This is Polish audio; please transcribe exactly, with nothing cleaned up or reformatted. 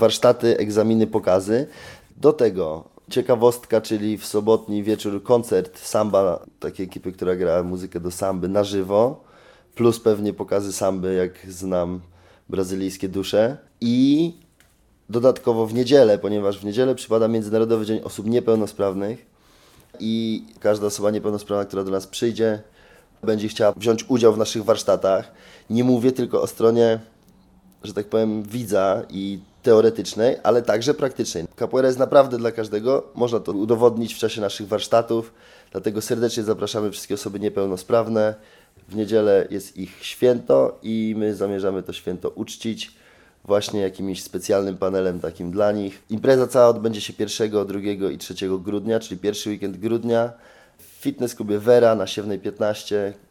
warsztaty, egzaminy, pokazy. Do tego ciekawostka, czyli w sobotni wieczór koncert samba, takiej ekipy, która gra muzykę do samby na żywo, plus pewnie pokazy samby, jak znam brazylijskie dusze. I dodatkowo w niedzielę, ponieważ w niedzielę przypada Międzynarodowy Dzień Osób Niepełnosprawnych i każda osoba niepełnosprawna, która do nas przyjdzie, będzie chciała wziąć udział w naszych warsztatach. Nie mówię tylko o stronie, że tak powiem, widza i teoretycznej, ale także praktycznej. Capoeira jest naprawdę dla każdego, można to udowodnić w czasie naszych warsztatów, dlatego serdecznie zapraszamy wszystkie osoby niepełnosprawne. W niedzielę jest ich święto i my zamierzamy to święto uczcić właśnie jakimś specjalnym panelem takim dla nich. Impreza cała odbędzie się pierwszego, drugiego i trzeciego grudnia, czyli pierwszy weekend grudnia w fitness klubie Vera na Siewnej piętnaście.